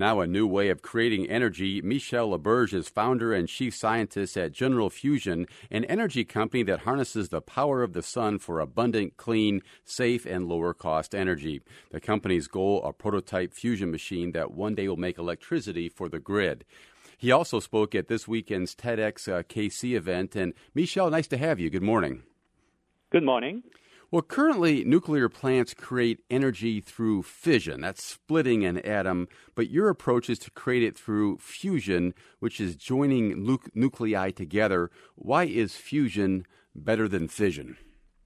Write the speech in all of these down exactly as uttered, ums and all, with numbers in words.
now a new way of creating energy. Michel Laberge is founder and chief scientist at General Fusion, an energy company that harnesses the power of the sun for abundant, clean, safe, and lower-cost energy. The company's goal, a prototype fusion machine that one day will make electricity for the grid. He also spoke at this weekend's TEDx uh, K C event. And Michel, nice to have you. Good morning. Good morning. Well, currently, nuclear plants create energy through fission. That's splitting an atom. But your approach is to create it through fusion, which is joining nu- nuclei together. Why is fusion better than fission?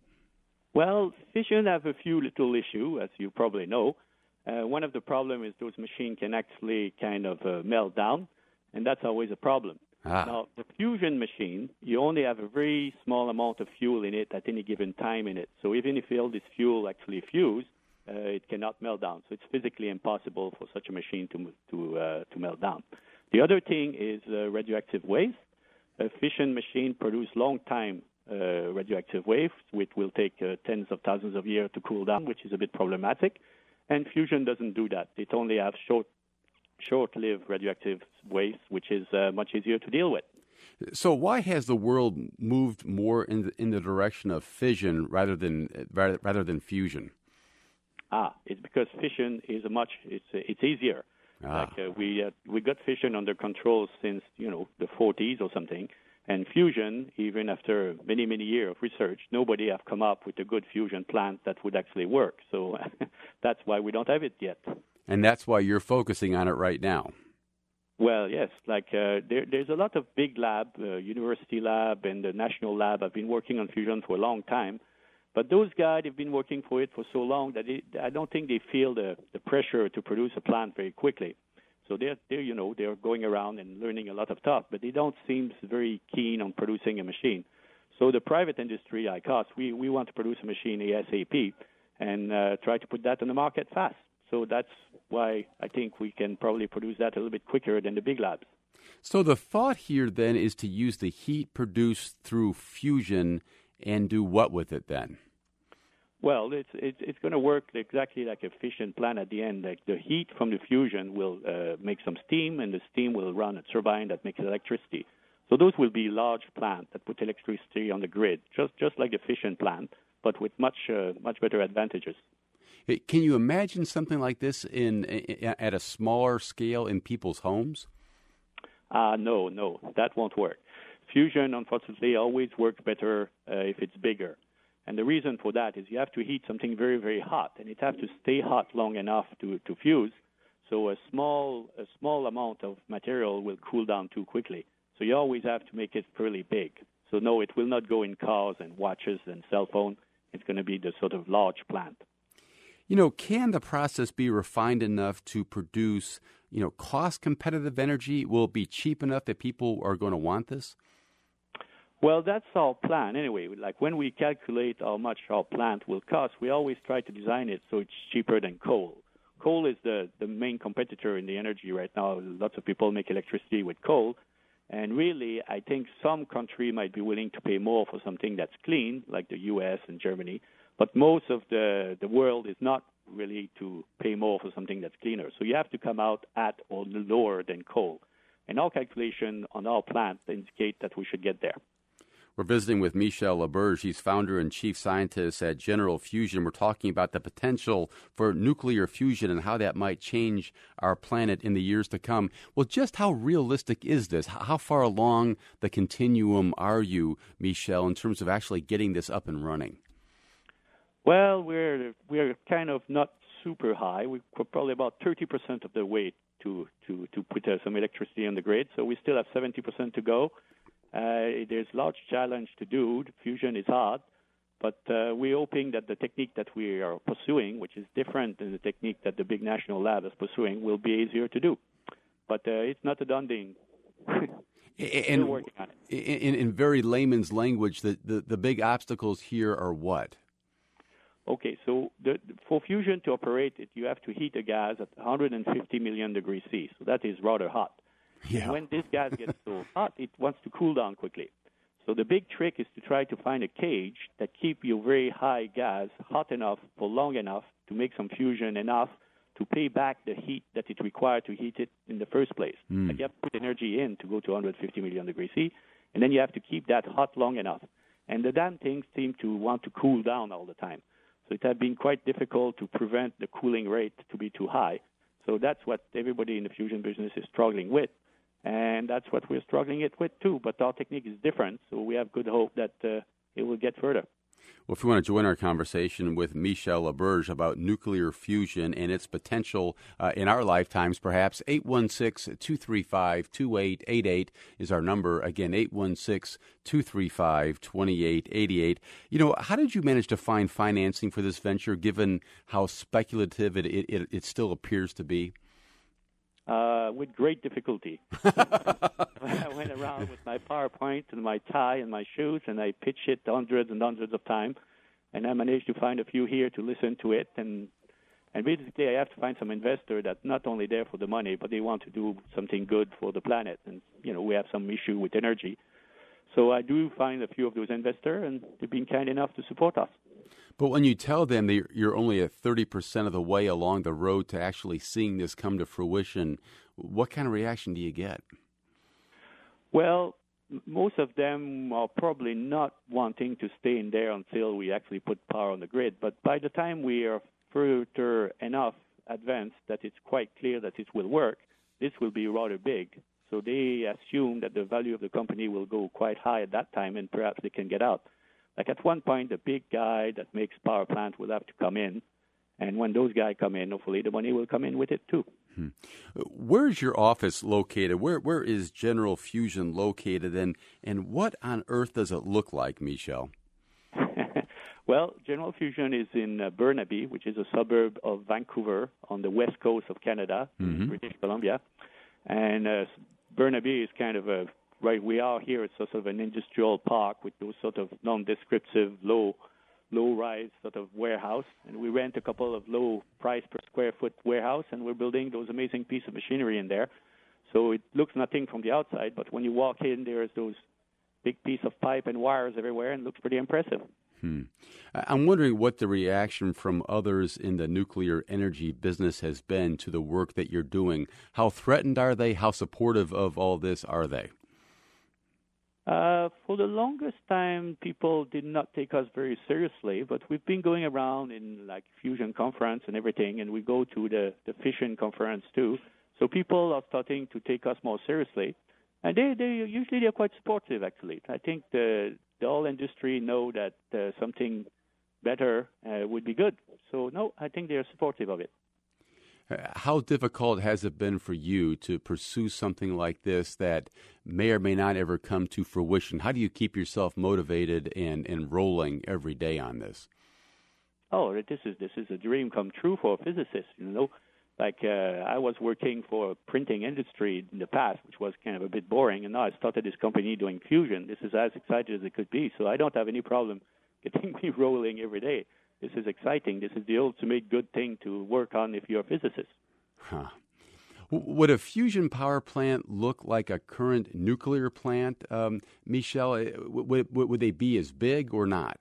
Well, fission have a few little issues, as you probably know. Uh, one of the problems is those machines can actually kind of uh, melt down, and that's always a problem. Ah. Now, the fusion machine, you only have a very small amount of fuel in it at any given time in it. So even if all this fuel actually fuse, uh, it cannot melt down. So it's physically impossible for such a machine to to uh, to melt down. The other thing is uh, radioactive waste. A fission machine produce long time uh, radioactive waves, which will take uh, tens of thousands of years to cool down, which is a bit problematic. And fusion doesn't do that. It only has short short-lived radioactive waste, which is uh, much easier to deal with. So why has the world moved more in the, in the direction of fission rather than rather, rather than fusion? Ah, it's because fission is a much it's it's easier. Ah. Like uh, we uh, we got fission under control since you know the forties or something, and fusion, even after many many years of research, nobody have come up with a good fusion plant that would actually work. So that's why we don't have it yet. And that's why you're focusing on it right now. Well, yes. Like uh, there, there's a lot of big lab, uh, university lab and the national lab have been working on fusion for a long time. But those guys have been working for it for so long that it, I don't think they feel the, the pressure to produce a plant very quickly. So they're, they're, you know, they're going around and learning a lot of stuff, but they don't seem very keen on producing a machine. So the private industry, like us, we, we want to produce a machine ASAP and uh, try to put that on the market fast. So that's why I think we can probably produce that a little bit quicker than the big labs. So the thought here then is to use the heat produced through fusion and do what with it then? Well, it's it's, it's going to work exactly like a fission plant at the end. Like the heat from the fusion will uh, make some steam, and the steam will run a turbine that makes electricity. So those will be large plants that put electricity on the grid, just just like the fission plant, but with much uh, much better advantages. Can you imagine something like this in, in at a smaller scale in people's homes? Uh, no, no, that won't work. Fusion, unfortunately, always works better uh, if it's bigger. And the reason for that is you have to heat something very, very hot, and it has to stay hot long enough to, to fuse. So a small a small amount of material will cool down too quickly. So you always have to make it fairly big. So no, it will not go in cars and watches and cell phone. It's going to be the sort of large plant. You know, can the process be refined enough to produce, you know, cost-competitive energy? Will it be cheap enough that people are going to want this? Well, that's our plan anyway. Like when we calculate how much our plant will cost, we always try to design it so it's cheaper than coal. Coal is the, the main competitor in the energy right now. Lots of people make electricity with coal. And really, I think some country might be willing to pay more for something that's clean, like the U S and Germany. But most of the, the world is not really to pay more for something that's cleaner. So you have to come out at or lower than coal. And our calculation on our plant indicate that we should get there. We're visiting with Michel Laberge. He's founder and chief scientist at General Fusion. We're talking about the potential for nuclear fusion and how that might change our planet in the years to come. Well, just how realistic is this? How far along the continuum are you, Michel, in terms of actually getting this up and running? Well, we're we're kind of not super high. We're probably about thirty percent of the way to, to, to put uh, some electricity on the grid, so we still have seventy percent to go. Uh, there's a large challenge to do. Fusion is hard, but uh, we're hoping that the technique that we are pursuing, which is different than the technique that the big national lab is pursuing, will be easier to do. But uh, it's not a done thing. And Still working on it. In, in very layman's language, the, the, the big obstacles here are what? Okay, so the, for fusion to operate it, you have to heat a gas at one hundred fifty million degrees C. So that is rather hot. Yeah. And when this gas gets so hot, it wants to cool down quickly. So the big trick is to try to find a cage that keep your very high gas hot enough for long enough to make some fusion enough to pay back the heat that it required to heat it in the first place. Mm. Like you have to put energy in to go to one hundred fifty million degrees C, and then you have to keep that hot long enough. And the damn things seem to want to cool down all the time. So it has been quite difficult to prevent the cooling rate to be too high. So that's what everybody in the fusion business is struggling with. And that's what we're struggling it with too. But our technique is different, so we have good hope that uh, it will get further. Well, if you want to join our conversation with Michel Laberge about nuclear fusion and its potential uh, in our lifetimes, perhaps, eight one six, two three five, two eight eight eight is our number. Again, eight one six, two three five, two eight eight eight. You know, how did you manage to find financing for this venture, given how speculative it, it, it still appears to be? Uh, with great difficulty. I went around with my PowerPoint and my tie and my shoes, and I pitched it hundreds and hundreds of times, and I managed to find a few here to listen to it. And and basically, I have to find some investor that's not only there for the money, but they want to do something good for the planet. And, you know, we have some issue with energy. So I do find a few of those investors, and they've been kind enough to support us. But when you tell them that you're only at thirty percent of the way along the road to actually seeing this come to fruition, what kind of reaction do you get? Well, m- most of them are probably not wanting to stay in there until we actually put power on the grid. But by the time we are further enough advanced that it's quite clear that it will work, this will be rather big. So they assume that the value of the company will go quite high at that time, and perhaps they can get out. Like at one point, the big guy that makes power plant will have to come in. And when those guys come in, hopefully the money will come in with it too. Hmm. Where's your office located? Where Where is General Fusion located? And, and what on earth does it look like, Michel? Well, General Fusion is in uh, Burnaby, which is a suburb of Vancouver on the west coast of Canada, Mm-hmm. British Columbia. And uh, Burnaby is kind of a right, we are here. It's sort of an industrial park with those sort of non-descriptive, low, low-rise sort of warehouse. And we rent a couple of low price per square foot warehouse, and we're building those amazing pieces of machinery in there. So it looks nothing from the outside, but when you walk in, there's those big piece of pipe and wires everywhere, and it looks pretty impressive. Hmm. I'm wondering what the reaction from others in the nuclear energy business has been to the work that you're doing. How threatened are they? How supportive of all this are they? Uh, for the longest time, people did not take us very seriously, but we've been going around in like fusion conference and everything, and we go to the, the fission conference too. So people are starting to take us more seriously, and they, they usually they're quite supportive. Actually, I think the the whole industry know that uh, something better uh, would be good. So no, I think they're supportive of it. How difficult has it been for you to pursue something like this that may or may not ever come to fruition? How do you keep yourself motivated and, and rolling every day on this? Oh, this is this is a dream come true for a physicist, you know. Like uh, I was working for a printing industry in the past, which was kind of a bit boring, and now I started this company doing fusion. This is as exciting as it could be, so I don't have any problem getting me rolling every day. This is exciting. This is the ultimate good thing to work on if you're a physicist. Huh. Would a fusion power plant look like a current nuclear plant, um, Michel? Would, would, would they be as big or not?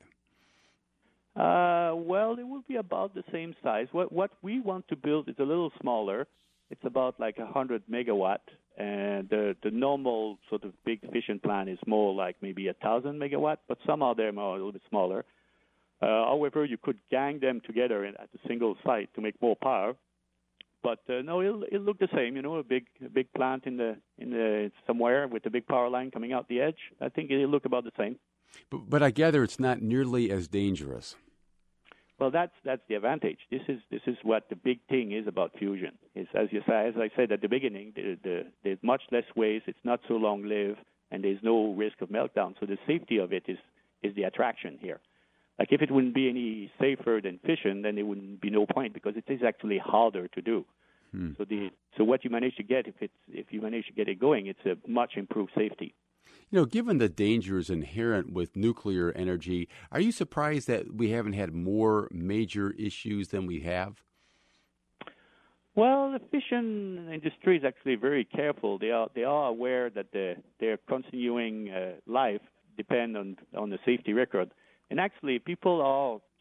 Uh, well, it will be about the same size. What what we want to build is a little smaller. It's about like one hundred megawatt, and the the normal sort of big fission plant is more like maybe one thousand megawatt, but some are there are a little bit smaller. Uh, however, you could gang them together in, at a single site to make more power. But uh, no, it'll, it'll look the same. You know, a big a big plant in the in the somewhere with a big power line coming out the edge. I think it'll look about the same. But, but I gather it's not nearly as dangerous. Well, that's that's the advantage. This is this is what the big thing is about fusion. Is as you say, as I said at the beginning, the, the, there's much less waste. It's not so long lived, and there's no risk of meltdown. So the safety of it is is the attraction here. Like if it wouldn't be any safer than fission, then there wouldn't be no point because it is actually harder to do. Hmm. So the so what you manage to get, if it's if you manage to get it going, it's a much improved safety. You know, given the dangers inherent with nuclear energy, are you surprised that we haven't had more major issues than we have? Well, the fission industry is actually very careful. They are they are aware that the, their continuing uh, life depend on on the safety record. And actually, people are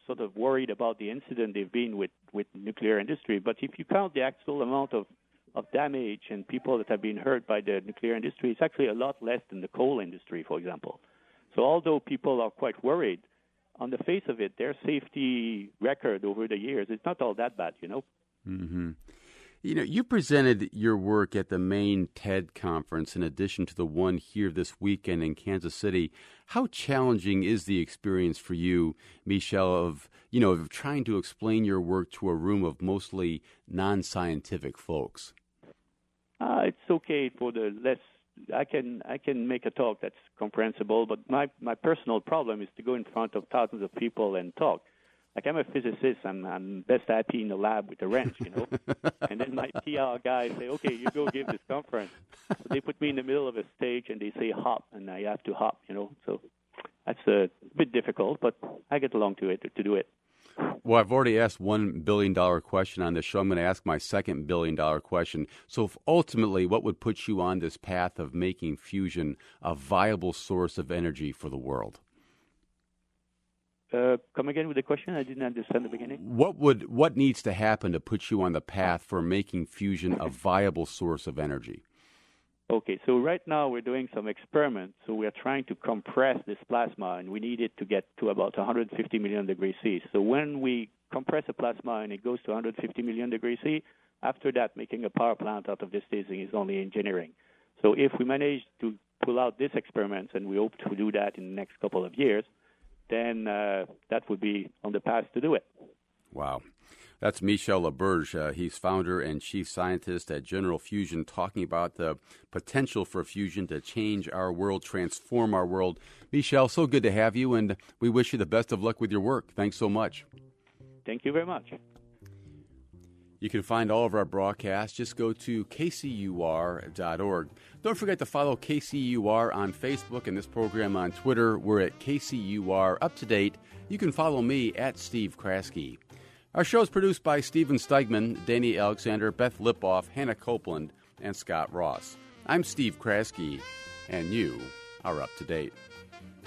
sort of worried about the incident they've been with, with nuclear industry. But if you count the actual amount of, of damage and people that have been hurt by the nuclear industry, it's actually a lot less than the coal industry, for example. So although people are quite worried, on the face of it, their safety record over the years, it's not all that bad, you know. Mm-hmm. You know, you presented your work at the main TED conference in addition to the one here this weekend in Kansas City. How challenging is the experience for you, Michel, of, you know, of trying to explain your work to a room of mostly non-scientific folks? Uh, it's okay for the less. I can I can make a talk that's comprehensible, but my, my personal problem is to go in front of thousands of people and talk. Like, I'm a physicist. I'm, I'm best happy in the lab with a wrench, you know. And then my P R guys say, okay, you go give this conference. So they put me in the middle of a stage and they say hop, and I have to hop, you know. So that's a bit difficult, but I get along to it to do it. Well, I've already asked one billion dollars question on this show. I'm going to ask my second billion dollars question. So if ultimately, what would put you on this path of making fusion a viable source of energy for the world? Uh, come again with the question? I didn't understand the beginning. What would what needs to happen to put you on the path for making fusion a viable source of energy? Okay, so right now we're doing some experiments. So we are trying to compress this plasma, and we need it to get to about one hundred fifty million degrees C. So when we compress a plasma and it goes to one hundred fifty million degrees C, after that, making a power plant out of this thing is only engineering. So if we manage to pull out these experiments, and we hope to do that in the next couple of years, then uh, that would be on the path to do it. Wow. That's Michel Laberge. Uh, he's founder and chief scientist at General Fusion, talking about the potential for fusion to change our world, transform our world. Michel, so good to have you, and we wish you the best of luck with your work. Thanks so much. Thank you very much. You can find all of our broadcasts. Just go to K C U R dot org. Don't forget to follow K C U R on Facebook and this program on Twitter. We're at K C U R Up to Date. You can follow me at Steve Kraske. Our show is produced by Steven Steigman, Danny Alexander, Beth Lipoff, Hannah Copeland, and Scott Ross. I'm Steve Kraske, and you are up to date.